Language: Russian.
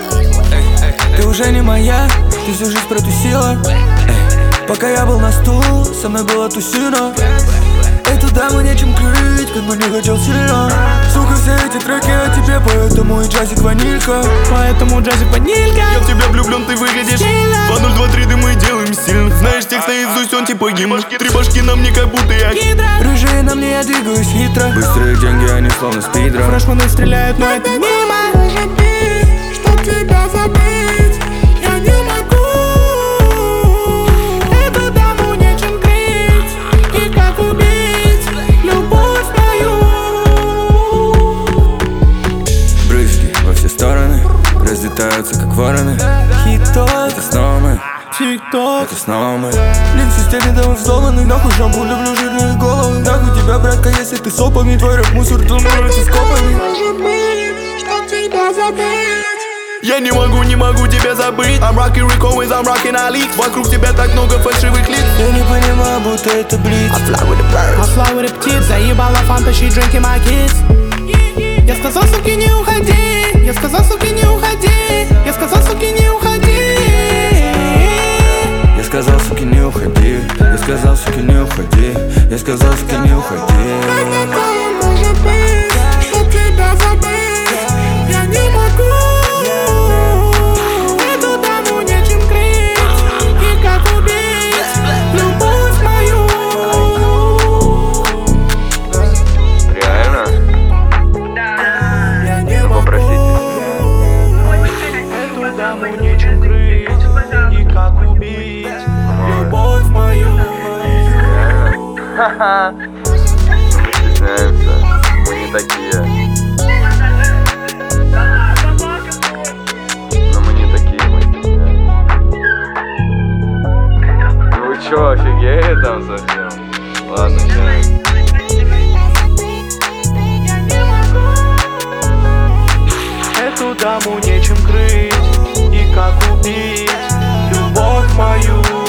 Ты уже не моя, ты всю жизнь протусила. Пока я был на стул, со мной была тусина. Эту даму нечем крыть, как бы не хотел сильно. Сука, все эти треки о тебе, поэтому и джазик ванилька. Поэтому джазик ванилька. Я в тебя влюблен, ты выглядишь 2023, да мы делаем стильно. Знаешь текст наизусть, он типа гимн. Три башки на мне, как будто я рыжие на мне, я двигаюсь хитро. Быстрые деньги, они словно спидра. Фрешманы стреляют, но это мимо. Может быть, чтоб тебя забыть, я не могу. Эту даму нечем крыть, и как убить любовь мою. Брызги во все стороны разлетаются, как вороны. Хит-топ, это снова мы. Тик-ток. Это снова мы. Блин, в системе давно взломаны. Нахуй шампунь, люблю жирные головы. Нахуй тебя, братка, если ты сопами. Твой рэп-мусор думается с копами. Может быть, чтоб тебя забыть. Я не могу тебя забыть. I'm rocking Rick Owens, I'm rocking Ali. Вокруг тебя так много фальшивых лиц. Я не понимаю, будто это блиц. I fly with the birds. I fly with the птиц. Заебала фанта, she drinking my kids. Я сказал, суки, не уходи. Я сказал, суки, не уходи. Я сказал, суки, не уходи. Я сказал, суки, не уходи. Я сказал, суки, не уходи. Я сказал, суки, не уходи. Как такое может быть, чтоб тебя забыть, я не могу. Эту даму нечем крыть, и как убить любовь мою. Реально? Я не могу. Попросите. Эту даму нечем крыть. И как убить любовь мою. Ха-ха. Мы стесняемся. Мы не такие. Но мы не такие, мы стесняемся. Ну вы чё, офигели там совсем? Ладно, сейчас. Эту даму нечем крыть. И как убить любовь мою.